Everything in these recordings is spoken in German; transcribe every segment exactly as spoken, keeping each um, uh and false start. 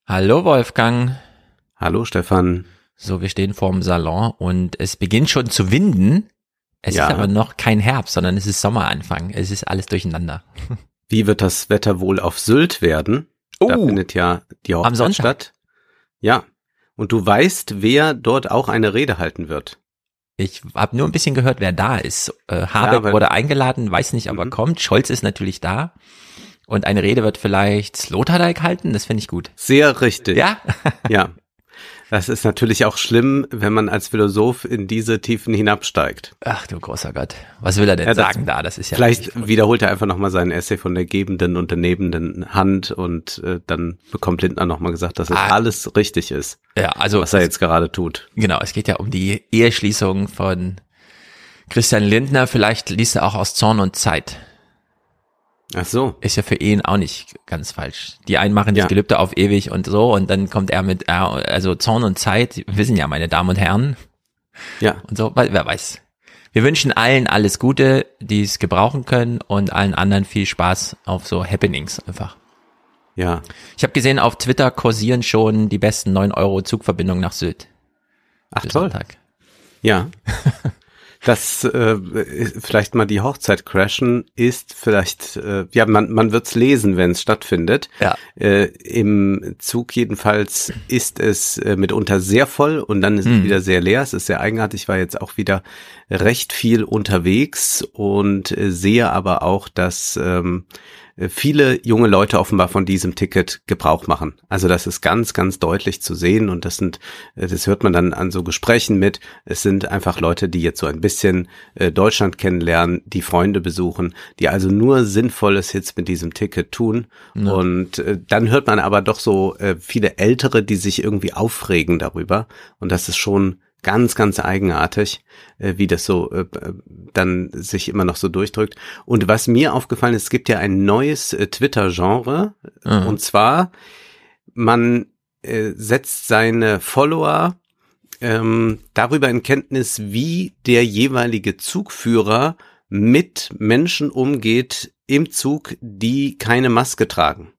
Hallo Wolfgang. Hallo Stefan. So, wir stehen vorm Salon und es beginnt schon zu winden. Es Ja. ist aber noch kein Herbst, sondern es ist Sommeranfang. Es ist alles durcheinander. Wie wird das Wetter wohl auf Sylt werden? Da Oh, findet ja die am Hochzeit Sonntag. statt. Ja. Und du weißt, wer dort auch eine Rede halten wird. Ich habe nur ein bisschen gehört, wer da ist. Äh, Habeck weil- wurde eingeladen, weiß nicht, aber Mhm. kommt. Scholz ist natürlich da. Und eine Rede wird vielleicht Sloterdijk halten. Das finde ich gut. Sehr richtig. Ja? Ja. Das ist natürlich auch schlimm, wenn man als Philosoph in diese Tiefen hinabsteigt. Ach du großer Gott. Was will er denn Ja, das- sagen da? Das ist ja Vielleicht wiederholt er einfach nochmal seinen Essay von der gebenden und der nehmenden Hand und äh, dann bekommt Lindner nochmal gesagt, dass es Ah. alles richtig ist, ja, also was er jetzt gerade tut. genau, es geht ja um die Eheschließung von Christian Lindner. Vielleicht liest er auch aus Zorn und Zeit. Ach so. Ist ja für Ehen auch nicht ganz falsch. Die einen machen das Ja. Gelübde auf ewig und so und dann kommt er mit, äh, also Zorn und Zeit, wir wissen ja, meine Damen und Herren Ja. und so, weil- wer weiß. Wir wünschen allen alles Gute, die es gebrauchen können und allen anderen viel Spaß auf so Happenings einfach. Ja. Ich habe gesehen, auf Twitter kursieren schon die besten neun Euro Zugverbindungen nach Sylt. Ach für toll. Sonntag. Ja. Das äh, vielleicht mal die Hochzeit crashen ist vielleicht, äh, ja, man, man wird's lesen, wenn es stattfindet. Ja. Äh, Im Zug jedenfalls ist es äh, mitunter sehr voll und dann ist es Mhm. wieder sehr leer. Es ist sehr eigenartig. Ich war jetzt auch wieder recht viel unterwegs und äh, sehe aber auch, dass ähm, viele junge Leute offenbar von diesem Ticket Gebrauch machen. Also das ist ganz, ganz deutlich zu sehen und das sind, äh, das hört man dann an so Gesprächen mit. Es sind einfach Leute, die jetzt so ein bisschen äh, Deutschland kennenlernen, die Freunde besuchen, die also nur Sinnvolles jetzt mit diesem Ticket tun. Ja. Und äh, dann hört man aber doch so äh, viele Ältere, die sich irgendwie aufregen darüber. Und das ist schon ganz, ganz eigenartig, äh, wie das so äh, dann sich immer noch so durchdrückt. Und was mir aufgefallen ist, es gibt ja ein neues äh, Twitter-Genre. Mhm. Und zwar, man äh, setzt seine Follower ähm, darüber in Kenntnis, wie der jeweilige Zugführer mit Menschen umgeht im Zug, die keine Maske tragen.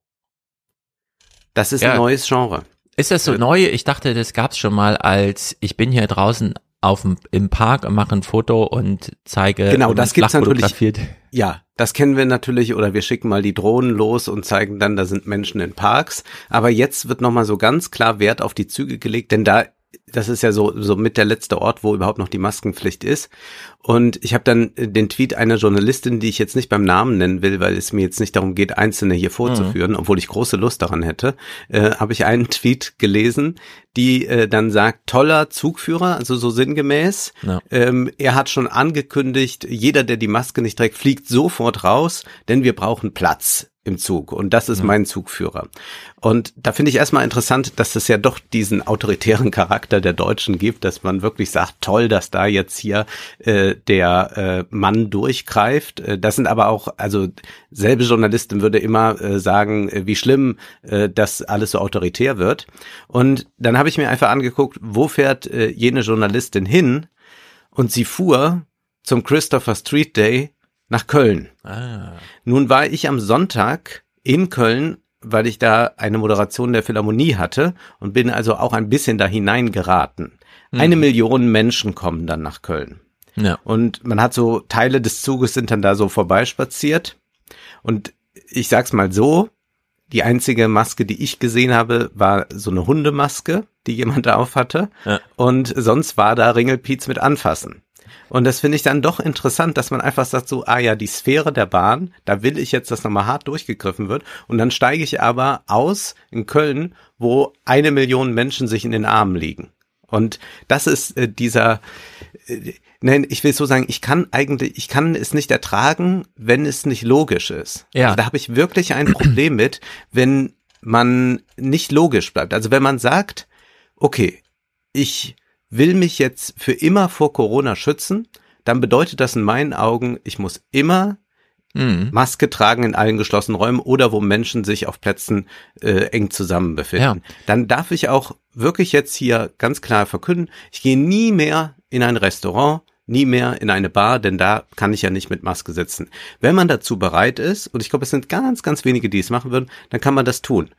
Das ist Ja. ein neues Genre. Ist das so Äh, neu? Ich dachte, das gab's schon mal als, ich bin hier draußen auf dem, im Park und mache ein Foto und zeige. Genau, und das gibt's flach natürlich. fotografiert. Ja, das kennen wir natürlich, oder wir schicken mal die Drohnen los und zeigen dann, da sind Menschen in Parks. Aber jetzt wird nochmal so ganz klar Wert auf die Züge gelegt, denn da, das ist ja so, so mit der letzte Ort, wo überhaupt noch die Maskenpflicht ist. Und ich habe dann den Tweet einer Journalistin, die ich jetzt nicht beim Namen nennen will, weil es mir jetzt nicht darum geht, Einzelne hier vorzuführen, obwohl ich große Lust daran hätte, äh, habe ich einen Tweet gelesen, die äh, dann sagt, toller Zugführer, also so sinngemäß, Ja. ähm, er hat schon angekündigt, jeder, der die Maske nicht trägt, fliegt sofort raus, denn wir brauchen Platz im Zug und das ist Ja. mein Zugführer. Und da finde ich erstmal interessant, dass es ja doch diesen autoritären Charakter der Deutschen gibt, dass man wirklich sagt, toll, dass da jetzt hier äh, der äh, Mann durchgreift. Äh, das sind aber auch, also selbe Journalistin würde immer äh, sagen, äh, wie schlimm äh, das alles so autoritär wird. Und dann habe ich mir einfach angeguckt, wo fährt äh, jene Journalistin hin? Und sie fuhr zum Christopher Street Day nach Köln. Ah. Nun war ich am Sonntag in Köln, weil ich da eine Moderation der Philharmonie hatte und bin also auch ein bisschen da hineingeraten. Eine Million Menschen kommen dann nach Köln. Ja. Und man hat so, Teile des Zuges sind dann da so vorbeispaziert. Und ich sag's mal so, die einzige Maske, die ich gesehen habe, war so eine Hundemaske, die jemand da auf hatte. Ja. Und sonst war da Ringelpiez mit Anfassen. Und das finde ich dann doch interessant, dass man einfach sagt so, ah ja, die Sphäre der Bahn, da will ich jetzt, dass nochmal hart durchgegriffen wird. Und dann steige ich aber aus in Köln, wo eine Million Menschen sich in den Armen liegen. Und das ist äh, dieser, äh, nein, ich will so sagen, ich kann eigentlich, ich kann es nicht ertragen, wenn es nicht logisch ist. Ja. Also da habe ich wirklich ein Problem mit, wenn man nicht logisch bleibt. Also wenn man sagt, okay, ich will mich jetzt für immer vor Corona schützen, dann bedeutet das in meinen Augen, ich muss immer Mhm. Maske tragen in allen geschlossenen Räumen oder wo Menschen sich auf Plätzen äh, eng zusammen befinden. Ja. Dann darf ich auch wirklich jetzt hier ganz klar verkünden, ich gehe nie mehr in ein Restaurant, nie mehr in eine Bar, denn da kann ich ja nicht mit Maske sitzen. Wenn man dazu bereit ist, und ich glaube, es sind ganz, ganz wenige, die es machen würden, dann kann man das tun.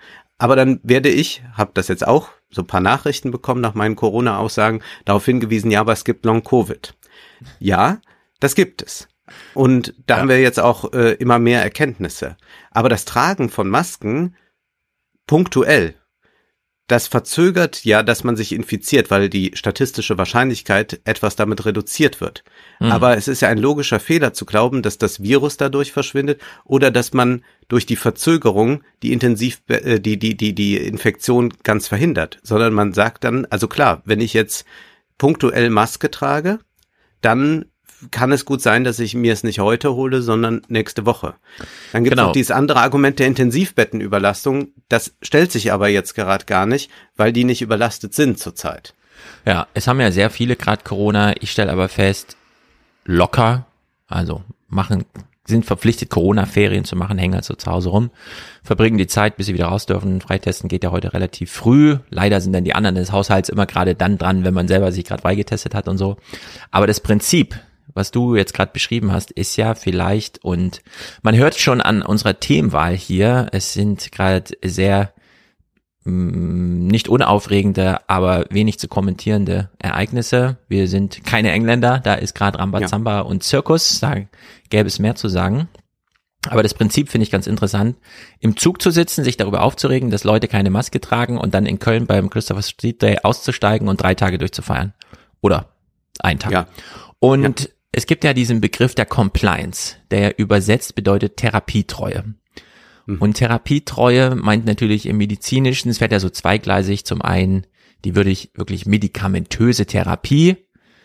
Aber dann werde ich, habe das jetzt auch so ein paar Nachrichten bekommen nach meinen Corona-Aussagen, darauf hingewiesen, ja, aber es gibt Long-Covid. Ja, das gibt es. Und da ja. haben wir jetzt auch äh, immer mehr Erkenntnisse. Aber das Tragen von Masken punktuell, das verzögert ja, dass man sich infiziert, weil die statistische Wahrscheinlichkeit etwas damit reduziert wird. Mhm. Aber es ist ja ein logischer Fehler zu glauben, dass das Virus dadurch verschwindet oder dass man durch die Verzögerung die Intensiv äh, die die die die Infektion ganz verhindert, sondern man sagt dann, also klar, wenn ich jetzt punktuell Maske trage, dann kann es gut sein, dass ich mir es nicht heute hole, sondern nächste Woche. Dann gibt es genau. noch dieses andere Argument der Intensivbettenüberlastung. Das stellt sich aber jetzt gerade gar nicht, weil die nicht überlastet sind zurzeit. Ja, es haben ja sehr viele gerade Corona. Ich stelle aber fest, locker, also machen, sind verpflichtet, Corona-Ferien zu machen, hängen also zu Hause rum, verbringen die Zeit, bis sie wieder raus dürfen. Freitesten geht ja heute relativ früh. Leider sind dann die anderen des Haushalts immer gerade dann dran, wenn man selber sich gerade freigetestet hat und so. Aber das Prinzip, was du jetzt gerade beschrieben hast, ist ja vielleicht, und man hört schon an unserer Themenwahl hier, es sind gerade sehr mh, nicht unaufregende, aber wenig zu kommentierende Ereignisse. Wir sind keine Engländer, da ist gerade Rambazamba ja. und Zirkus, da gäbe es mehr zu sagen. Aber das Prinzip finde ich ganz interessant, im Zug zu sitzen, sich darüber aufzuregen, dass Leute keine Maske tragen und dann in Köln beim Christopher Street Day auszusteigen und drei Tage durchzufeiern. Oder ein Tag. Ja. Und ja. es gibt ja diesen Begriff der Compliance, der übersetzt bedeutet Therapietreue. Mhm. Und Therapietreue meint natürlich im Medizinischen, es wird ja so zweigleisig, zum einen die wirklich, wirklich medikamentöse Therapie,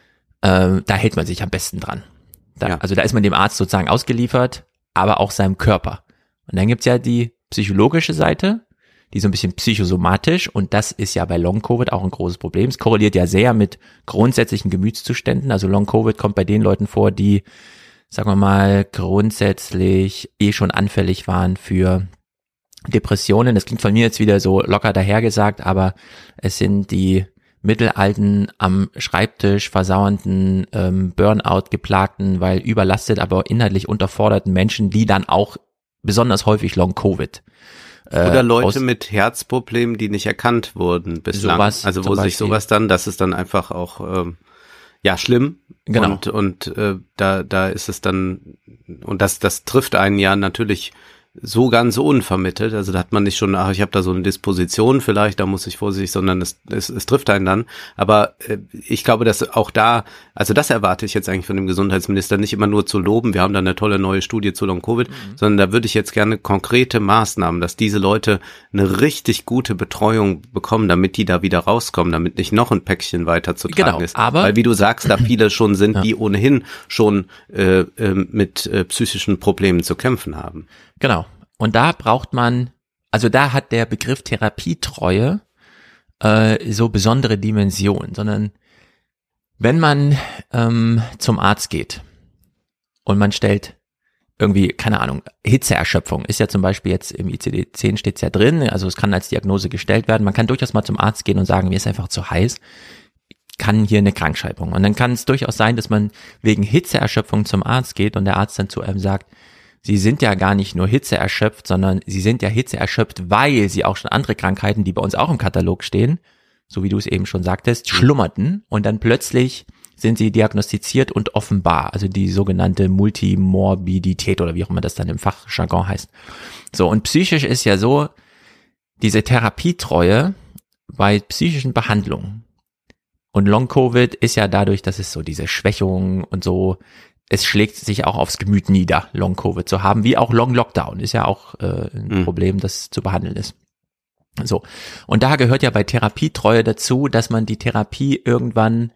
äh, da hält man sich am besten dran. Da, ja. Also da ist man dem Arzt sozusagen ausgeliefert, aber auch seinem Körper. Und dann gibt's ja die psychologische Seite, die so ein bisschen psychosomatisch, und das ist ja bei Long-Covid auch ein großes Problem. Es korreliert ja sehr mit grundsätzlichen Gemütszuständen. Also Long-Covid kommt bei den Leuten vor, die, sagen wir mal, grundsätzlich eh schon anfällig waren für Depressionen. Das klingt von mir jetzt wieder so locker dahergesagt, aber es sind die mittelalten, am Schreibtisch versauernden, ähm, Burnout geplagten, weil überlastet, aber inhaltlich unterforderten Menschen, die dann auch besonders häufig Long-Covid Oder Leute mit Herzproblemen, die nicht erkannt wurden bislang. Sowas, also wo sich sowas dann, das ist dann einfach auch ähm, ja schlimm. Genau. Und und äh, da da ist es dann, und das das trifft einen ja natürlich so ganz unvermittelt. Also da hat man nicht schon, ach, ich habe da so eine Disposition vielleicht, da muss ich vorsichtig, sondern es, es, es trifft einen dann. Aber äh, ich glaube, dass auch da, also das erwarte ich jetzt eigentlich von dem Gesundheitsminister, nicht immer nur zu loben, wir haben da eine tolle neue Studie zu Long-Covid, mhm. sondern da würde ich jetzt gerne konkrete Maßnahmen, dass diese Leute eine richtig gute Betreuung bekommen, damit die da wieder rauskommen, damit nicht noch ein Päckchen weiter zu tragen genau, ist. Aber weil wie du sagst, da viele schon sind, ja. die ohnehin schon äh, äh, mit äh, psychischen Problemen zu kämpfen haben. Genau. Und da braucht man, also da hat der Begriff Therapietreue äh, so besondere Dimensionen, sondern wenn man ähm, zum Arzt geht und man stellt irgendwie, keine Ahnung, Hitzeerschöpfung, ist ja zum Beispiel jetzt im I C D zehn steht's ja drin, also es kann als Diagnose gestellt werden, man kann durchaus mal zum Arzt gehen und sagen, mir ist einfach zu heiß, kann hier eine Krankschreibung. Und dann kann es durchaus sein, dass man wegen Hitzeerschöpfung zum Arzt geht und der Arzt dann zu einem sagt, Sie sind ja gar nicht nur hitzeerschöpft, sondern Sie sind ja hitzeerschöpft, weil Sie auch schon andere Krankheiten, die bei uns auch im Katalog stehen, so wie du es eben schon sagtest, schlummerten, und dann plötzlich sind sie diagnostiziert und offenbar, also die sogenannte Multimorbidität oder wie auch immer das dann im Fachjargon heißt. So, und psychisch ist ja so, diese Therapietreue bei psychischen Behandlungen, und Long-Covid ist ja dadurch, dass es so diese Schwächung und so, es schlägt sich auch aufs Gemüt nieder, Long-Covid zu haben, wie auch Long-Lockdown, ist ja auch äh, ein mhm. Problem, das zu behandeln ist. So, und da gehört ja bei Therapietreue dazu, dass man die Therapie irgendwann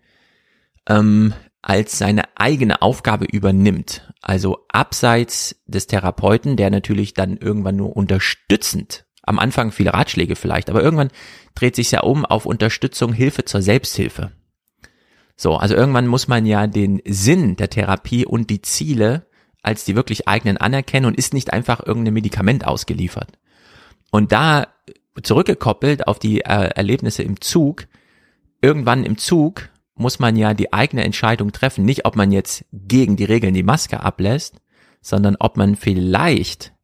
ähm, als seine eigene Aufgabe übernimmt. Also abseits des Therapeuten, der natürlich dann irgendwann nur unterstützend, am Anfang viele Ratschläge vielleicht, aber irgendwann dreht sich ja um auf Unterstützung, Hilfe zur Selbsthilfe. So, also irgendwann muss man ja den Sinn der Therapie und die Ziele als die wirklich eigenen anerkennen und ist nicht einfach irgendein Medikament ausgeliefert. Und da zurückgekoppelt auf die äh, Erlebnisse im Zug, irgendwann im Zug muss man ja die eigene Entscheidung treffen, nicht ob man jetzt gegen die Regeln die Maske ablässt, sondern ob man vielleicht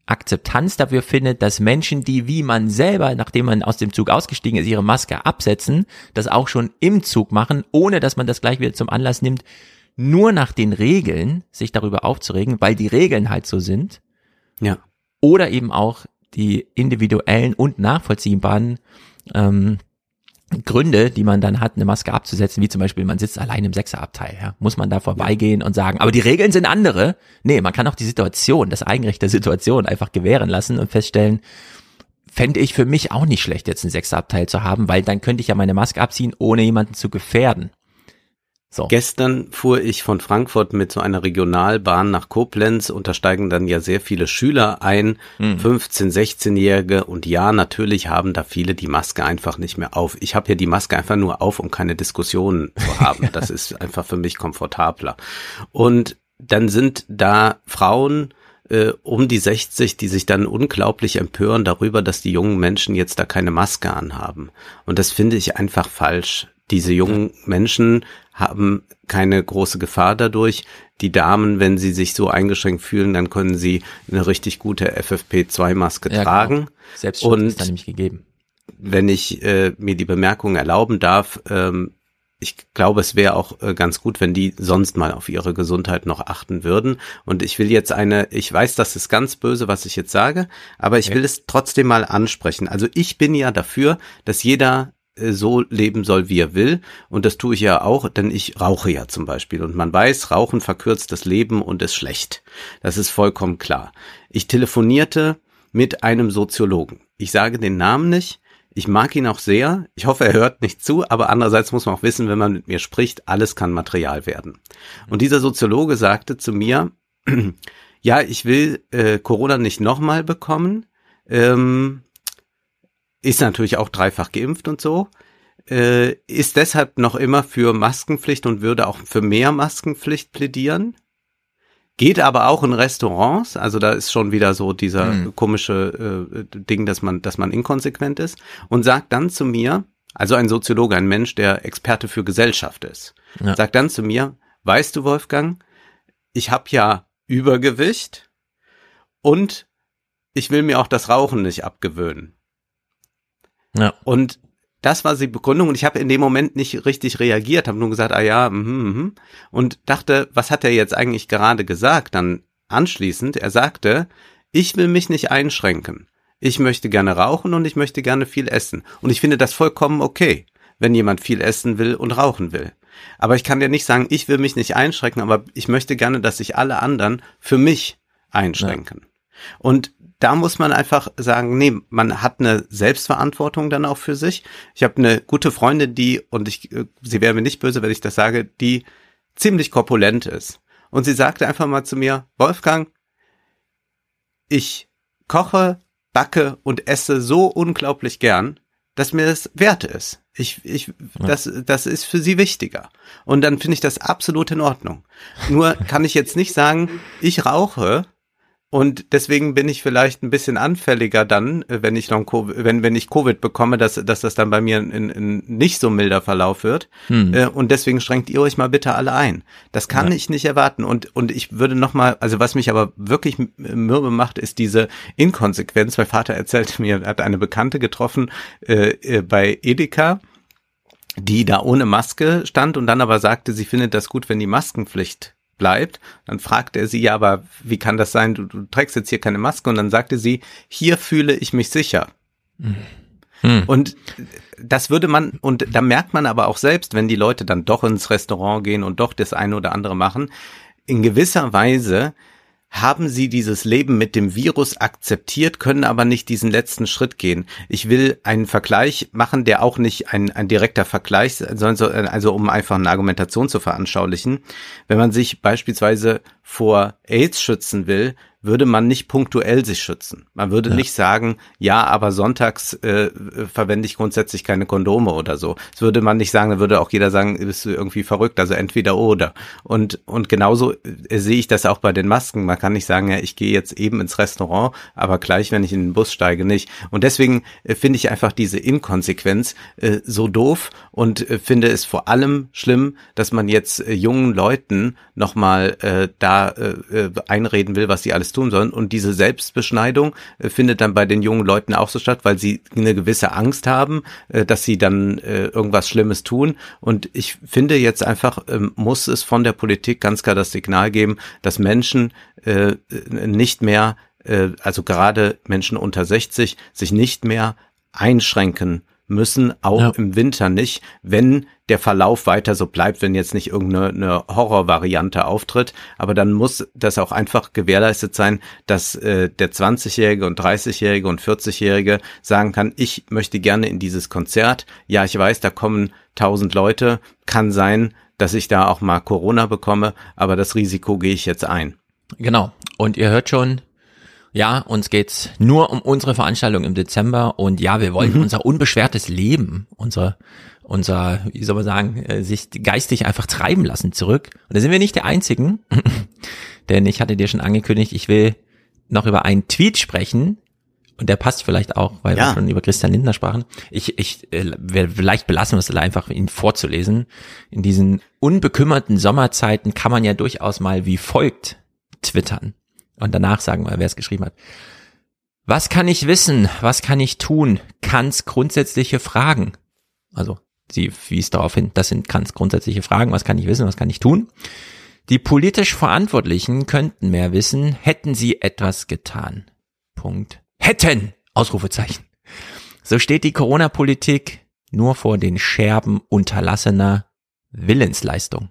Akzeptanz dafür findet, dass Menschen, die wie man selber, nachdem man aus dem Zug ausgestiegen ist, ihre Maske absetzen, das auch schon im Zug machen, ohne dass man das gleich wieder zum Anlass nimmt, nur nach den Regeln sich darüber aufzuregen, weil die Regeln halt so sind. Ja. Oder eben auch die individuellen und nachvollziehbaren ähm, Gründe, die man dann hat, eine Maske abzusetzen, wie zum Beispiel, man sitzt allein im Sechserabteil, ja, muss man da vorbeigehen und sagen, aber die Regeln sind andere. Nee, man kann auch die Situation, das Eigenrecht der Situation einfach gewähren lassen und feststellen, fände ich für mich auch nicht schlecht, jetzt einen Sechserabteil zu haben, weil dann könnte ich ja meine Maske abziehen, ohne jemanden zu gefährden. So. Gestern fuhr ich von Frankfurt mit so einer Regionalbahn nach Koblenz und da steigen dann ja sehr viele Schüler ein, hm. fünfzehn-, sechzehnjährige und ja, natürlich haben da viele die Maske einfach nicht mehr auf. Ich habe ja die Maske einfach nur auf, um keine Diskussionen zu haben. Das ist einfach für mich komfortabler. Und dann sind da Frauen äh, um die sechzig, die sich dann unglaublich empören darüber, dass die jungen Menschen jetzt da keine Maske anhaben. Und das finde ich einfach falsch. Diese jungen Menschen haben keine große Gefahr dadurch. Die Damen, wenn sie sich so eingeschränkt fühlen, dann können sie eine richtig gute F F P zwei Maske ja, tragen. Genau. Selbstschutz und ist da nämlich gegeben. Wenn ich äh, mir die Bemerkung erlauben darf, ähm, ich glaube, es wäre auch äh, ganz gut, wenn die sonst mal auf ihre Gesundheit noch achten würden. Und ich will jetzt eine, ich weiß, das ist ganz böse, was ich jetzt sage, aber ich okay. will es trotzdem mal ansprechen. Also ich bin ja dafür, dass jeder so leben soll, wie er will. Und das tue ich ja auch, denn ich rauche ja zum Beispiel. Und man weiß, Rauchen verkürzt das Leben und ist schlecht. Das ist vollkommen klar. Ich telefonierte mit einem Soziologen. Ich sage den Namen nicht. Ich mag ihn auch sehr. Ich hoffe, er hört nicht zu. Aber andererseits muss man auch wissen, wenn man mit mir spricht, alles kann Material werden. Und dieser Soziologe sagte zu mir, ja, ich will äh, Corona nicht nochmal bekommen. Ähm, ist natürlich auch dreifach geimpft und so, äh, ist deshalb noch immer für Maskenpflicht und würde auch für mehr Maskenpflicht plädieren, geht aber auch in Restaurants, also da ist schon wieder so dieser hm. komische äh, Ding, dass man, dass man inkonsequent ist und sagt dann zu mir, also ein Soziologe, ein Mensch, der Experte für Gesellschaft ist, ja. sagt dann zu mir, weißt du, Wolfgang, ich habe ja Übergewicht und ich will mir auch das Rauchen nicht abgewöhnen. Ja. Und das war die Begründung und ich habe in dem Moment nicht richtig reagiert, habe nur gesagt, ah ja, mhm, mhm, und dachte, was hat er jetzt eigentlich gerade gesagt? Dann anschließend, er sagte, ich will mich nicht einschränken. Ich möchte gerne rauchen und ich möchte gerne viel essen. Und ich finde das vollkommen okay, wenn jemand viel essen will und rauchen will. Aber ich kann ja nicht sagen, ich will mich nicht einschränken, aber ich möchte gerne, dass sich alle anderen für mich einschränken. Ja. Und da muss man einfach sagen, nee, man hat eine Selbstverantwortung dann auch für sich. Ich habe eine gute Freundin, die, und ich, sie wäre mir nicht böse, wenn ich das sage, die ziemlich korpulent ist. Und sie sagte einfach mal zu mir, Wolfgang, ich koche, backe und esse so unglaublich gern, dass mir das wert ist. Ich, ich, das, das ist für sie wichtiger. Und dann finde ich das absolut in Ordnung. Nur kann ich jetzt nicht sagen, ich rauche, und deswegen bin ich vielleicht ein bisschen anfälliger dann, wenn ich noch Covid, wenn wenn ich Covid bekomme, dass dass das dann bei mir ein, ein nicht so milder Verlauf wird. Hm. Und deswegen schränkt ihr euch mal bitte alle ein. Das kann ja. ich nicht erwarten. Und und ich würde noch mal, also was mich aber wirklich mürbe macht, ist diese Inkonsequenz. Mein Vater erzählte mir, er hat eine Bekannte getroffen äh, bei Edeka, die da ohne Maske stand und dann aber sagte, sie findet das gut, wenn die Maskenpflicht bleibt. Dann fragte er sie, ja, aber wie kann das sein? Du, du trägst jetzt hier keine Maske. Und dann sagte sie, hier fühle ich mich sicher. Hm. Und das würde man, und da merkt man aber auch selbst, wenn die Leute dann doch ins Restaurant gehen und doch das eine oder andere machen, in gewisser Weise haben sie dieses Leben mit dem Virus akzeptiert, können aber nicht diesen letzten Schritt gehen. Ich will einen Vergleich machen, der auch nicht ein, ein direkter Vergleich, sondern also um einfach eine Argumentation zu veranschaulichen. Wenn man sich beispielsweise vor AIDS schützen will, würde man nicht punktuell sich schützen. Man würde ja. nicht sagen, ja, aber sonntags äh, verwende ich grundsätzlich keine Kondome oder so. Das würde man nicht sagen, dann würde auch jeder sagen, bist du irgendwie verrückt, also entweder oder. Und und genauso äh, sehe ich das auch bei den Masken. Man kann nicht sagen, ja, ich gehe jetzt eben ins Restaurant, aber gleich, wenn ich in den Bus steige, nicht. Und deswegen äh, finde ich einfach diese Inkonsequenz äh, so doof und äh, finde es vor allem schlimm, dass man jetzt äh, jungen Leuten nochmal äh, da da äh, einreden will, was sie alles tun sollen. Und diese Selbstbeschneidung äh, findet dann bei den jungen Leuten auch so statt, weil sie eine gewisse Angst haben, äh, dass sie dann äh, irgendwas Schlimmes tun. Und ich finde jetzt einfach, äh, muss es von der Politik ganz klar das Signal geben, dass Menschen äh, nicht mehr, äh, also gerade Menschen unter sechzig, sich nicht mehr einschränken müssen, auch ja. im Winter nicht, wenn der Verlauf weiter so bleibt, wenn jetzt nicht irgendeine eine Horrorvariante auftritt. Aber dann muss das auch einfach gewährleistet sein, dass äh, der zwanzigjährige und dreißigjährige und vierzigjährige sagen kann, ich möchte gerne in dieses Konzert. Ja, ich weiß, da kommen tausend Leute. Kann sein, dass ich da auch mal Corona bekomme, aber das Risiko gehe ich jetzt ein. Genau. Und ihr hört schon, ja, uns geht's nur um unsere Veranstaltung im Dezember und ja, wir wollen mhm. unser unbeschwertes Leben, unser, unser, wie soll man sagen, sich geistig einfach treiben lassen zurück. Und da sind wir nicht die Einzigen, denn ich hatte dir schon angekündigt, ich will noch über einen Tweet sprechen und der passt vielleicht auch, weil ja. wir schon über Christian Lindner sprachen. Ich, ich, äh, vielleicht belassen wir es einfach, ihn vorzulesen. In diesen unbekümmerten Sommerzeiten kann man ja durchaus mal wie folgt twittern. Und danach sagen wir, wer es geschrieben hat. Was kann ich wissen? Was kann ich tun? Kants grundsätzliche Fragen. Also, sie wies darauf hin, das sind Kants grundsätzliche Fragen. Was kann ich wissen? Was kann ich tun? Die politisch Verantwortlichen könnten mehr wissen, hätten sie etwas getan. Punkt. Hätten! Ausrufezeichen. So steht die Corona-Politik nur vor den Scherben unterlassener Willensleistung.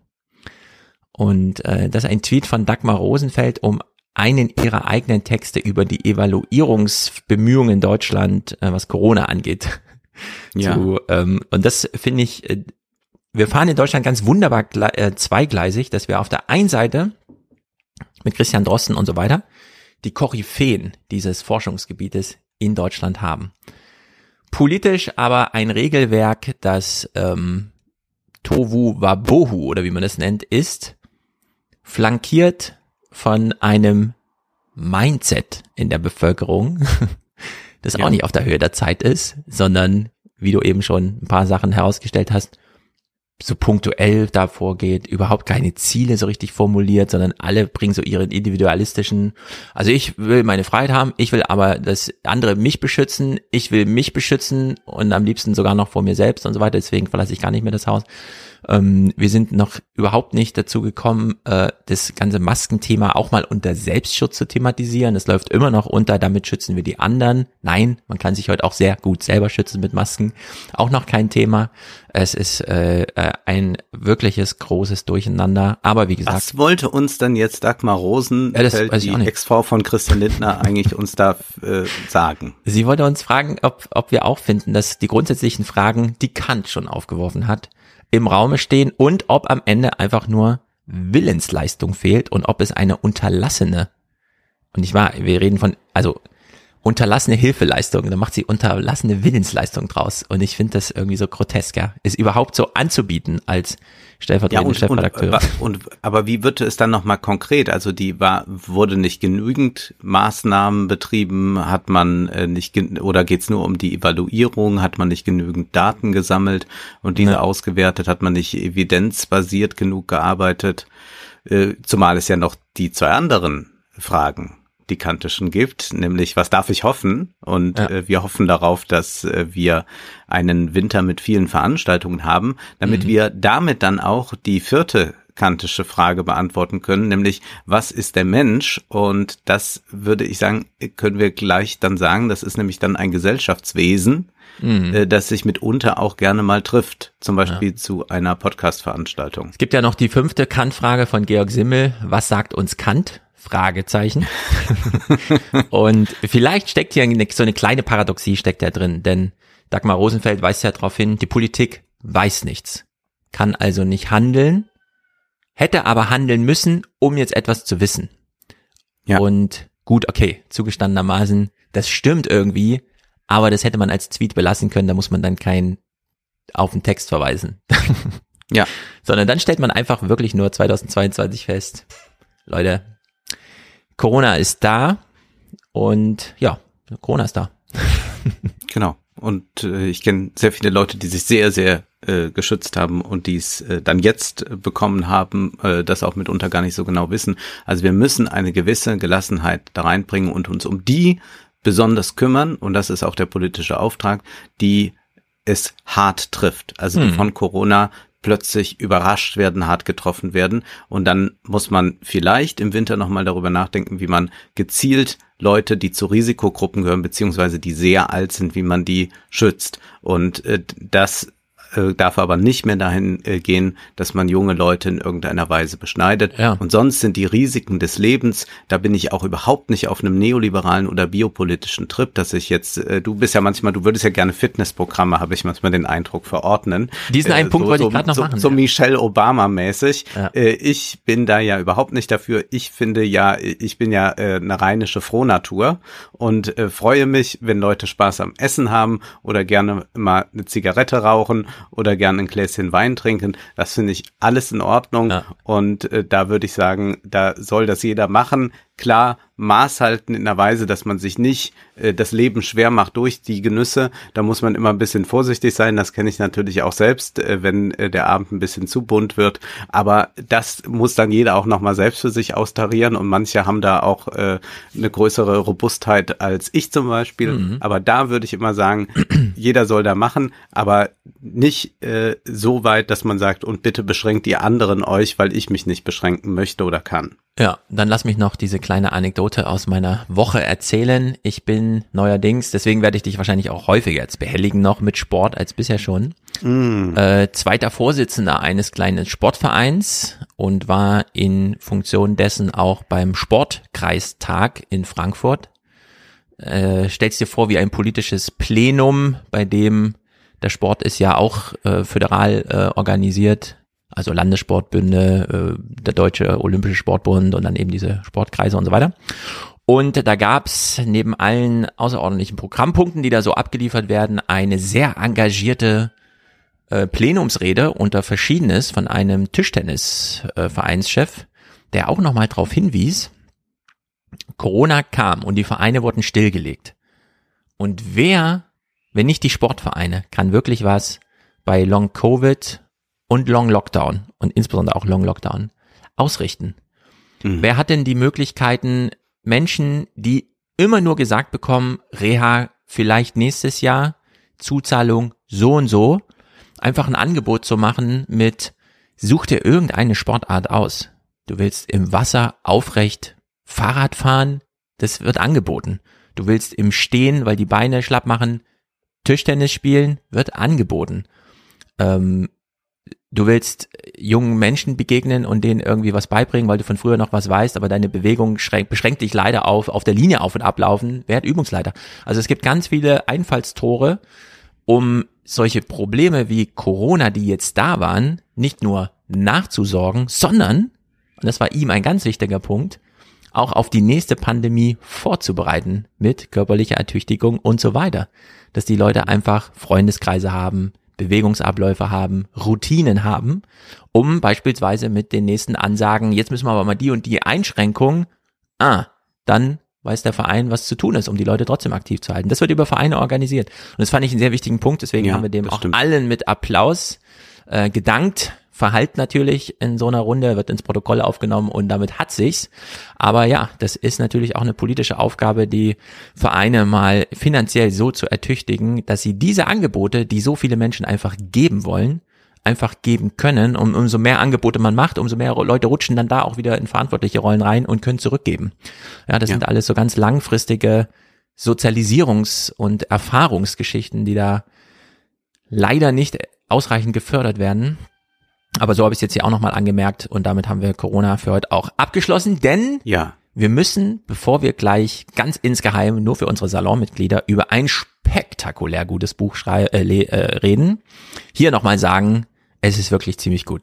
Und äh, das ist ein Tweet von Dagmar Rosenfeld um einen ihrer eigenen Texte über die Evaluierungsbemühungen in Deutschland, äh, was Corona angeht. Ja. Zu, ähm, und das finde ich, äh, wir fahren in Deutschland ganz wunderbar gle- äh, zweigleisig, dass wir auf der einen Seite mit Christian Drosten und so weiter die Koryphäen dieses Forschungsgebietes in Deutschland haben. Politisch aber ein Regelwerk, das ähm, Tohu Wabohu oder wie man das nennt, ist, flankiert von einem Mindset in der Bevölkerung, das ja. auch nicht auf der Höhe der Zeit ist, sondern, wie du eben schon ein paar Sachen herausgestellt hast, so punktuell da vorgeht, überhaupt keine Ziele so richtig formuliert, sondern alle bringen so ihren individualistischen, also ich will meine Freiheit haben, ich will aber, dass andere mich beschützen, ich will mich beschützen und am liebsten sogar noch vor mir selbst und so weiter, deswegen verlasse ich gar nicht mehr das Haus. Ähm, wir sind noch überhaupt nicht dazu gekommen, äh, das ganze Maskenthema auch mal unter Selbstschutz zu thematisieren. Das läuft immer noch unter, damit schützen wir die anderen. Nein, man kann sich heute auch sehr gut selber schützen mit Masken. Auch noch kein Thema. Es ist äh, ein wirkliches großes Durcheinander. Aber wie gesagt. Was wollte uns dann jetzt Dagmar Rosenfeld, ja, die Ex-Frau von Christian Lindner, eigentlich uns da äh, sagen? Sie wollte uns fragen, ob, ob wir auch finden, dass die grundsätzlichen Fragen, die Kant schon aufgeworfen hat, im Raume stehen und ob am Ende einfach nur Willensleistung fehlt und ob es eine unterlassene, und ich war, wir reden von, also unterlassene Hilfeleistung, da macht sie unterlassene Willensleistung draus und ich finde das irgendwie so grotesk, ja, ist überhaupt so anzubieten als stellvertretende ja, Chefredakteur. Und, und, aber wie wird es dann nochmal konkret? Also die war, wurde nicht genügend Maßnahmen betrieben, hat man äh, nicht, oder geht's nur um die Evaluierung, hat man nicht genügend Daten gesammelt und diese ja. ausgewertet, hat man nicht evidenzbasiert genug gearbeitet, äh, zumal es ja noch die zwei anderen Fragen die kantischen gibt, nämlich was darf ich hoffen? Und ja. äh, wir hoffen darauf, dass äh, wir einen Winter mit vielen Veranstaltungen haben, damit mhm. wir damit dann auch die vierte kantische Frage beantworten können, nämlich was ist der Mensch? Und das würde ich sagen, können wir gleich dann sagen, das ist nämlich dann ein Gesellschaftswesen, mhm. äh, das sich mitunter auch gerne mal trifft, zum Beispiel ja. zu einer Podcast-Veranstaltung. Es gibt ja noch die fünfte Kant-Frage von Georg Simmel, was sagt uns Kant? Fragezeichen. Und vielleicht steckt hier eine, so eine kleine Paradoxie steckt da drin, denn Dagmar Rosenfeld weist ja darauf hin, die Politik weiß nichts, kann also nicht handeln, hätte aber handeln müssen, um jetzt etwas zu wissen. Ja. Und gut, okay, zugestandenermaßen, das stimmt irgendwie, aber das hätte man als Tweet belassen können, da muss man dann kein auf den Text verweisen. Ja. Sondern dann stellt man einfach wirklich nur zweitausendzweiundzwanzig fest, Leute, Corona ist da und ja, Corona ist da. Genau. Und äh, ich kenne sehr viele Leute, die sich sehr, sehr äh, geschützt haben und die es äh, dann jetzt äh, bekommen haben, äh, das auch mitunter gar nicht so genau wissen. Also wir müssen eine gewisse Gelassenheit da reinbringen und uns um die besonders kümmern, und das ist auch der politische Auftrag, die es hart trifft. Also die hm. von Corona plötzlich überrascht werden, hart getroffen werden. Und dann muss man vielleicht im Winter nochmal darüber nachdenken, wie man gezielt Leute, die zu Risikogruppen gehören, beziehungsweise die sehr alt sind, wie man die schützt. Und äh, das äh, darf aber nicht mehr dahin äh, gehen, dass man junge Leute in irgendeiner Weise beschneidet. Ja. Und sonst sind die Risiken des Lebens, da bin ich auch überhaupt nicht auf einem neoliberalen oder biopolitischen Trip, dass ich jetzt, äh, du bist ja manchmal, du würdest ja gerne Fitnessprogramme, habe ich manchmal den Eindruck, verordnen. Diesen einen äh, Punkt so, wollte so, ich gerade noch so, machen. So ja. Michelle Obama-mäßig. Ja. Äh, ich bin da ja überhaupt nicht dafür. Ich finde ja, ich bin ja äh, eine rheinische Frohnatur und äh, freue mich, wenn Leute Spaß am Essen haben oder gerne mal eine Zigarette rauchen oder gerne ein Gläschen Wein trinken. Das finde ich alles in Ordnung. Ja. Und äh, da würde ich sagen, da soll das jeder machen. Klar, Maß halten in der Weise, dass man sich nicht äh, das Leben schwer macht durch die Genüsse. Da muss man immer ein bisschen vorsichtig sein. Das kenne ich natürlich auch selbst, äh, wenn äh, der Abend ein bisschen zu bunt wird. Aber das muss dann jeder auch nochmal selbst für sich austarieren. Und manche haben da auch äh, eine größere Robustheit als ich zum Beispiel. Mhm. Aber da würde ich immer sagen, jeder soll da machen, aber nicht äh, so weit, dass man sagt, und bitte beschränkt ihr anderen euch, weil ich mich nicht beschränken möchte oder kann. Ja, dann lass mich noch diese kleine Anekdote aus meiner Woche erzählen. Ich bin neuerdings, deswegen werde ich dich wahrscheinlich auch häufiger jetzt behelligen noch mit Sport als bisher schon, mm. äh, zweiter Vorsitzender eines kleinen Sportvereins und war in Funktion dessen auch beim Sportkreistag in Frankfurt. Äh, stellst dir vor wie ein politisches Plenum, bei dem der Sport ist ja auch äh, föderal äh, organisiert, also Landessportbünde, äh, der Deutsche Olympische Sportbund und dann eben diese Sportkreise und so weiter. Und da gab's neben allen außerordentlichen Programmpunkten, die da so abgeliefert werden, eine sehr engagierte äh, Plenumsrede unter Verschiedenes von einem Tischtennisvereinschef, äh, der auch nochmal darauf hinwies, Corona kam und die Vereine wurden stillgelegt. Und wer, wenn nicht die Sportvereine, kann wirklich was bei Long Covid und Long Lockdown und insbesondere auch Long Lockdown ausrichten? Mhm. Wer hat denn die Möglichkeiten, Menschen, die immer nur gesagt bekommen, Reha vielleicht nächstes Jahr, Zuzahlung so und so, einfach ein Angebot zu machen mit, such dir irgendeine Sportart aus. Du willst im Wasser aufrecht Fahrrad fahren, das wird angeboten. Du willst im Stehen, weil die Beine schlapp machen, Tischtennis spielen, wird angeboten. Ähm, du willst jungen Menschen begegnen und denen irgendwie was beibringen, weil du von früher noch was weißt, aber deine Bewegung schränkt, beschränkt dich leider auf, auf der Linie auf und ablaufen, wer hat Übungsleiter? Also es gibt ganz viele Einfallstore, um solche Probleme wie Corona, die jetzt da waren, nicht nur nachzusorgen, sondern, und das war ihm ein ganz wichtiger Punkt, auch auf die nächste Pandemie vorzubereiten mit körperlicher Ertüchtigung und so weiter. Dass die Leute einfach Freundeskreise haben, Bewegungsabläufe haben, Routinen haben, um beispielsweise mit den nächsten Ansagen, jetzt müssen wir aber mal die und die Einschränkung, ah, dann weiß der Verein, was zu tun ist, um die Leute trotzdem aktiv zu halten. Das wird über Vereine organisiert. Und das fand ich einen sehr wichtigen Punkt, deswegen ja, haben wir dem auch stimmt. allen mit Applaus äh, gedankt. Verhalten natürlich in so einer Runde, wird ins Protokoll aufgenommen und damit hat sich's. Aber ja, das ist natürlich auch eine politische Aufgabe, die Vereine mal finanziell so zu ertüchtigen, dass sie diese Angebote, die so viele Menschen einfach geben wollen, einfach geben können. Und umso mehr Angebote man macht, umso mehr Leute rutschen dann da auch wieder in verantwortliche Rollen rein und können zurückgeben. Ja, das ja. sind alles so ganz langfristige Sozialisierungs- und Erfahrungsgeschichten, die da leider nicht ausreichend gefördert werden. Aber so habe ich es jetzt hier auch nochmal angemerkt und damit haben wir Corona für heute auch abgeschlossen, denn ja. wir müssen, bevor wir gleich ganz insgeheim nur für unsere Salonmitglieder über ein spektakulär gutes Buch schrei- äh, le- äh, reden, hier nochmal sagen, es ist wirklich ziemlich gut.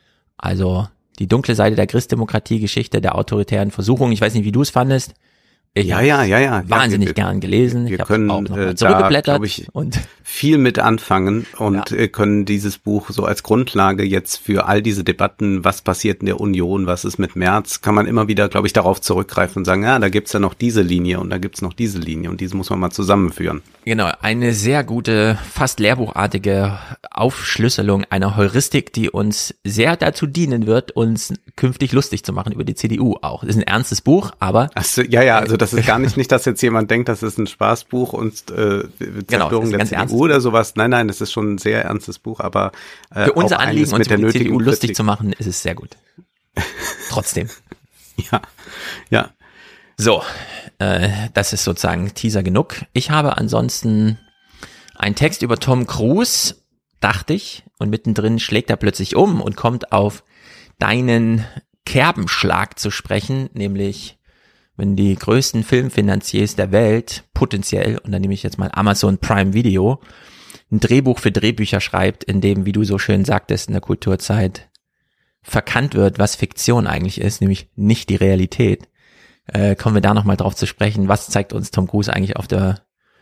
Also die dunkle Seite der Christdemokratie, Geschichte der autoritären Versuchung, ich weiß nicht, wie du es fandest, Ich ja, ja, ja, ja. Wahnsinnig ja, wir, gern gelesen. Wir ich können auch noch mal äh, zurückgeblättert da, ich, und viel mit anfangen und ja. äh, können dieses Buch so als Grundlage jetzt für all diese Debatten, was passiert in der Union, was ist mit Merz, kann man immer wieder, glaube ich, darauf zurückgreifen und sagen, ja, da gibt's ja noch diese Linie und da gibt's noch diese Linie und diese muss man mal zusammenführen. Genau, eine sehr gute, fast lehrbuchartige Aufschlüsselung einer Heuristik, die uns sehr dazu dienen wird, uns künftig lustig zu machen über die C D U auch. Das ist ein ernstes Buch, aber... Ach so, ja, ja, also das ist gar nicht, nicht, dass jetzt jemand denkt, das ist ein Spaßbuch und äh, Zerstörung genau, der C D U oder sowas. Nein, nein, das ist schon ein sehr ernstes Buch, aber äh, für unser Anliegen, uns über die C D U lustig Kritik zu machen, ist es sehr gut. Trotzdem. Ja, ja. So, äh, das ist sozusagen Teaser genug. Ich habe ansonsten einen Text über Tom Cruise, dachte ich, und mittendrin schlägt er plötzlich um und kommt auf deinen Kerbenschlag zu sprechen, nämlich wenn die größten Filmfinanziers der Welt potenziell, und dann nehme ich jetzt mal Amazon Prime Video, ein Drehbuch für Drehbücher schreibt, in dem, wie du so schön sagtest in der Kulturzeit, verkannt wird, was Fiktion eigentlich ist, nämlich nicht die Realität. Äh, kommen wir da nochmal drauf zu sprechen, was zeigt uns Tom Cruise eigentlich auf der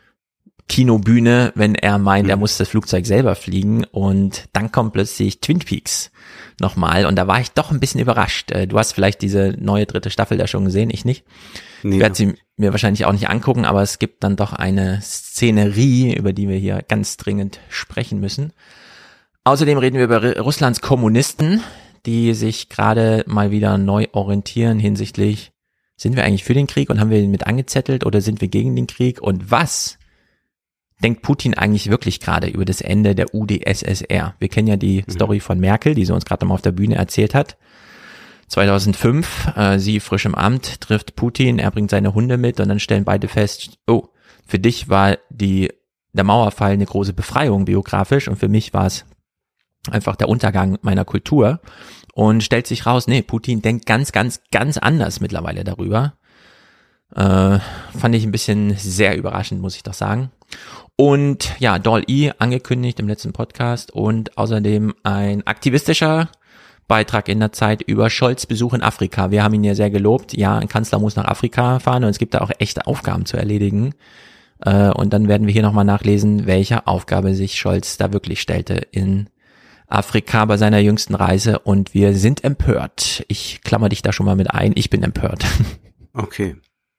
Kinobühne, wenn er meint, er muss das Flugzeug selber fliegen, und dann kommt plötzlich Twin Peaks nochmal und da war ich doch ein bisschen überrascht. Äh, du hast vielleicht diese neue dritte Staffel da schon gesehen, ich nicht. Nee. Ich werde sie mir wahrscheinlich auch nicht angucken, aber es gibt dann doch eine Szenerie, über die wir hier ganz dringend sprechen müssen. Außerdem reden wir über Russlands Kommunisten, die sich gerade mal wieder neu orientieren hinsichtlich, sind wir eigentlich für den Krieg und haben wir ihn mit angezettelt oder sind wir gegen den Krieg, und was denkt Putin eigentlich wirklich gerade über das Ende der U d S S R? Wir kennen ja die mhm. Story von Merkel, die sie uns gerade mal auf der Bühne erzählt hat. zweitausendfünf, äh, sie frisch im Amt, trifft Putin, er bringt seine Hunde mit und dann stellen beide fest, oh, für dich war die der Mauerfall eine große Befreiung biografisch und für mich war es einfach der Untergang meiner Kultur. Und stellt sich raus, nee, Putin denkt ganz, ganz, ganz anders mittlerweile darüber. Äh, fand ich ein bisschen sehr überraschend, muss ich doch sagen. Und ja, Doll-E angekündigt im letzten Podcast und außerdem ein aktivistischer Beitrag in der Zeit über Scholz Besuch in Afrika. Wir haben ihn ja sehr gelobt. Ja, ein Kanzler muss nach Afrika fahren und es gibt da auch echte Aufgaben zu erledigen. Äh, und dann werden wir hier nochmal nachlesen, welcher Aufgabe sich Scholz da wirklich stellte in Afrika bei seiner jüngsten Reise, und wir sind empört. Ich klammer dich da schon mal mit ein, ich bin empört. Okay.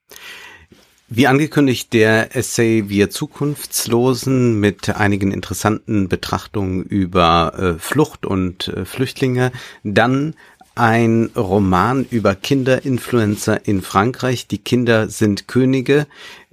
Wie angekündigt, der Essay Wir Zukunftslosen mit einigen interessanten Betrachtungen über äh, Flucht und äh, Flüchtlinge. Dann ein Roman über Kinderinfluencer in Frankreich. Die Kinder sind Könige.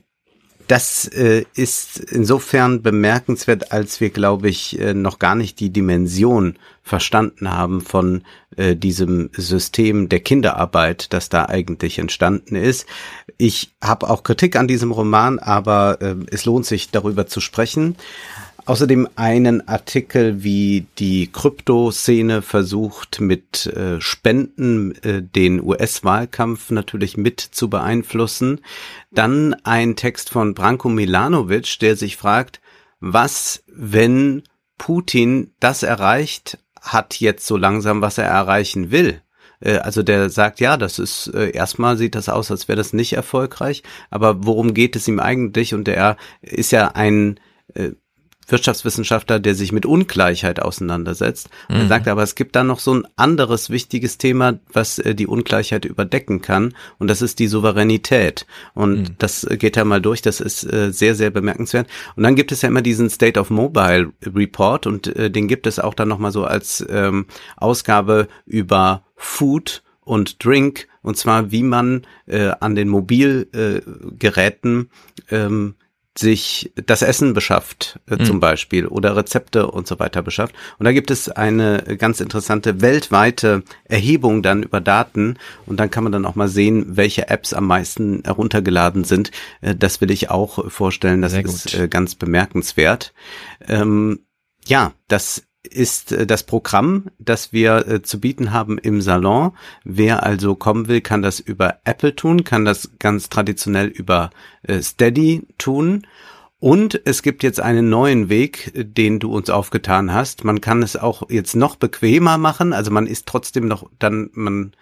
Das äh, ist insofern bemerkenswert, als wir, glaube ich, äh, noch gar nicht die Dimension verstanden haben von äh, diesem System der Kinderarbeit, das da eigentlich entstanden ist. Ich habe auch Kritik an diesem Roman, aber äh, es lohnt sich, darüber zu sprechen. Außerdem einen Artikel, wie die Kryptoszene versucht, mit äh, Spenden äh, den U S-Wahlkampf natürlich mit zu beeinflussen. Dann ein Text von Branko Milanovic, der sich fragt, was, wenn Putin das erreicht hat jetzt so langsam, was er erreichen will? Äh, also der sagt, ja, das ist, äh, erstmal sieht das aus, als wäre das nicht erfolgreich, aber worum geht es ihm eigentlich? Und er ist ja ein äh, Wirtschaftswissenschaftler, der sich mit Ungleichheit auseinandersetzt. Und er sagt aber, es gibt da noch so ein anderes wichtiges Thema, was äh, die Ungleichheit überdecken kann, und das ist die Souveränität. Und mhm. das geht ja mal durch, das ist äh, sehr, sehr bemerkenswert. Und dann gibt es ja immer diesen State of Mobile Report, und äh, den gibt es auch dann nochmal so als ähm, Ausgabe über Food und Drink, und zwar wie man äh, an den Mobilgeräten äh, ähm, sich das Essen beschafft, äh, mhm. zum Beispiel, oder Rezepte und so weiter beschafft. Und da gibt es eine ganz interessante weltweite Erhebung dann über Daten, und dann kann man dann auch mal sehen, welche Apps am meisten heruntergeladen sind. Äh, das will ich auch vorstellen, das ist äh, ganz bemerkenswert. Ähm, ja, das ist das Programm, das wir äh, zu bieten haben im Salon. Wer also kommen will, kann das über Apple tun, kann das ganz traditionell über äh, Steady tun. Und es gibt jetzt einen neuen Weg, den du uns aufgetan hast. Man kann es auch jetzt noch bequemer machen. Also man ist trotzdem noch dann, man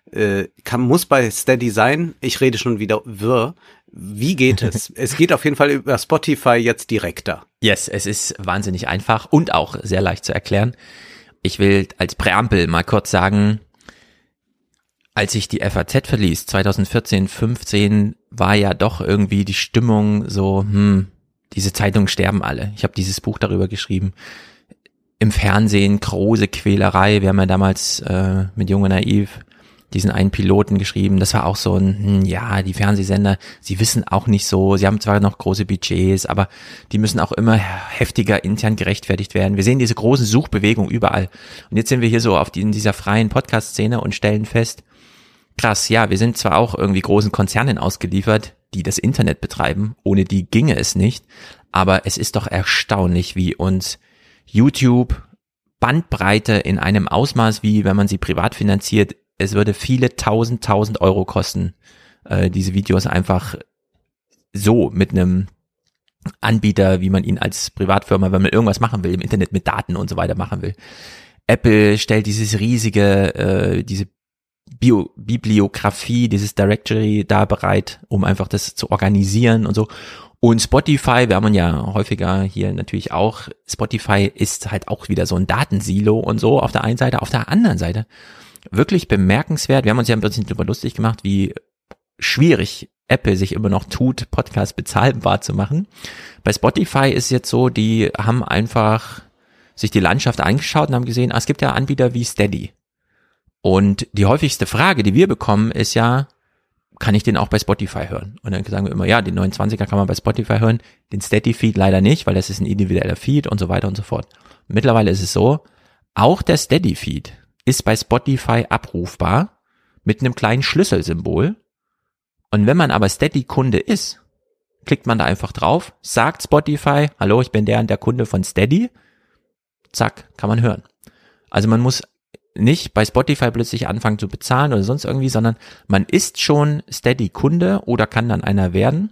äh, kann, muss bei Steady sein. Ich rede schon wieder wirr. Wie geht es? Es geht auf jeden Fall über Spotify jetzt direkter. Yes, es ist wahnsinnig einfach und auch sehr leicht zu erklären. Ich will als Präambel mal kurz sagen, als ich die F A Z verließ, zwanzig vierzehn, fünfzehn, war ja doch irgendwie die Stimmung so, hm, diese Zeitungen sterben alle. Ich habe dieses Buch darüber geschrieben. Im Fernsehen, große Quälerei. Wir haben ja damals äh, mit Jung und Naiv diesen einen Piloten geschrieben. Das war auch so ein, hm, ja, die Fernsehsender, sie wissen auch nicht so, sie haben zwar noch große Budgets, aber die müssen auch immer heftiger intern gerechtfertigt werden. Wir sehen diese großen Suchbewegungen überall. Und jetzt sind wir hier so auf die, in dieser freien Podcast-Szene und stellen fest, krass, ja, wir sind zwar auch irgendwie großen Konzernen ausgeliefert, die das Internet betreiben, ohne die ginge es nicht, aber es ist doch erstaunlich, wie uns YouTube Bandbreite in einem Ausmaß, wie wenn man sie privat finanziert, es würde viele tausend, tausend Euro kosten, äh, diese Videos einfach so mit einem Anbieter, wie man ihn als Privatfirma, wenn man irgendwas machen will, im Internet mit Daten und so weiter machen will. Apple stellt dieses riesige, äh, diese Bio, Bibliografie, dieses Directory da bereit, um einfach das zu organisieren und so. Und Spotify, wir haben ja häufiger hier natürlich auch, Spotify ist halt auch wieder so ein Datensilo und so auf der einen Seite, auf der anderen Seite wirklich bemerkenswert. Wir haben uns ja ein bisschen darüber lustig gemacht, wie schwierig Apple sich immer noch tut, Podcasts bezahlbar zu machen. Bei Spotify ist jetzt so, die haben einfach sich die Landschaft angeschaut und haben gesehen, ah, es gibt ja Anbieter wie Steady. Und die häufigste Frage, die wir bekommen, ist ja, kann ich den auch bei Spotify hören? Und dann sagen wir immer, ja, den neunundzwanziger kann man bei Spotify hören, den Steady-Feed leider nicht, weil das ist ein individueller Feed und so weiter und so fort. Mittlerweile ist es so, auch der Steady-Feed ist bei Spotify abrufbar mit einem kleinen Schlüsselsymbol. Und wenn man aber Steady-Kunde ist, klickt man da einfach drauf, sagt Spotify, hallo, ich bin der und der Kunde von Steady, zack, kann man hören. Also man muss nicht bei Spotify plötzlich anfangen zu bezahlen oder sonst irgendwie, sondern man ist schon Steady-Kunde oder kann dann einer werden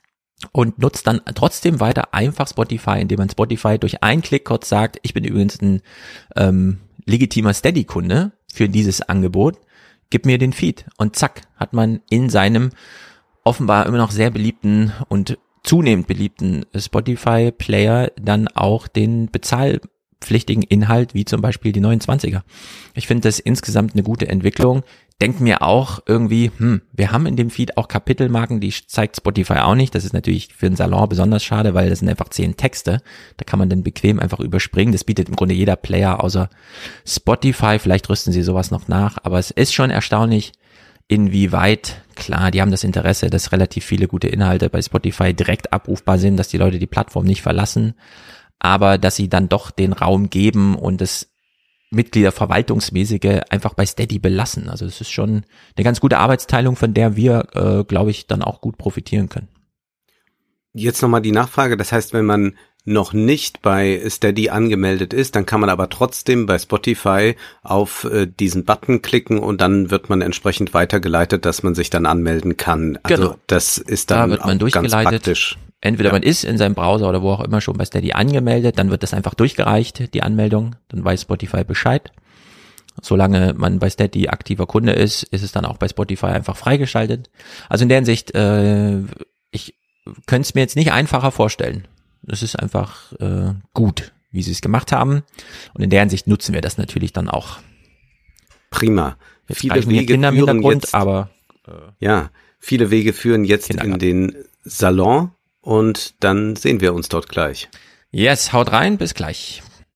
und nutzt dann trotzdem weiter einfach Spotify, indem man Spotify durch einen Klick kurz sagt, ich bin übrigens ein ähm, legitimer Steady-Kunde für dieses Angebot, gib mir den Feed und zack, hat man in seinem offenbar immer noch sehr beliebten und zunehmend beliebten Spotify-Player dann auch den bezahlpflichtigen Inhalt, wie zum Beispiel die neunundzwanziger. Ich finde das insgesamt eine gute Entwicklung. Denk mir auch irgendwie, hm, wir haben in dem Feed auch Kapitelmarken, die zeigt Spotify auch nicht. Das ist natürlich für einen Salon besonders schade, weil das sind einfach zehn Texte. Da kann man dann bequem einfach überspringen. Das bietet im Grunde jeder Player außer Spotify. Vielleicht rüsten sie sowas noch nach. Aber es ist schon erstaunlich, inwieweit, klar, die haben das Interesse, dass relativ viele gute Inhalte bei Spotify direkt abrufbar sind, dass die Leute die Plattform nicht verlassen, aber dass sie dann doch den Raum geben und das Mitgliederverwaltungsmäßige einfach bei Steady belassen. Also es ist schon eine ganz gute Arbeitsteilung, von der wir, äh, glaube ich, dann auch gut profitieren können. Jetzt nochmal die Nachfrage, das heißt, wenn man noch nicht bei Steady angemeldet ist, dann kann man aber trotzdem bei Spotify auf äh, diesen Button klicken und dann wird man entsprechend weitergeleitet, dass man sich dann anmelden kann. Also genau. Das ist dann da wird man auch ganz praktisch. Entweder ja. man ist in seinem Browser oder wo auch immer schon bei Steady angemeldet, dann wird das einfach durchgereicht, die Anmeldung, dann weiß Spotify Bescheid. Solange man bei Steady aktiver Kunde ist, ist es dann auch bei Spotify einfach freigeschaltet. Also in der Hinsicht, äh, ich könnte es mir jetzt nicht einfacher vorstellen. Es ist einfach äh, gut, wie sie es gemacht haben. Und in der Hinsicht nutzen wir das natürlich dann auch. Prima. Jetzt viele Wege Kinder im Hintergrund, jetzt, aber äh, ja, viele Wege führen jetzt in den Salon und dann sehen wir uns dort gleich. Yes, haut rein, bis gleich.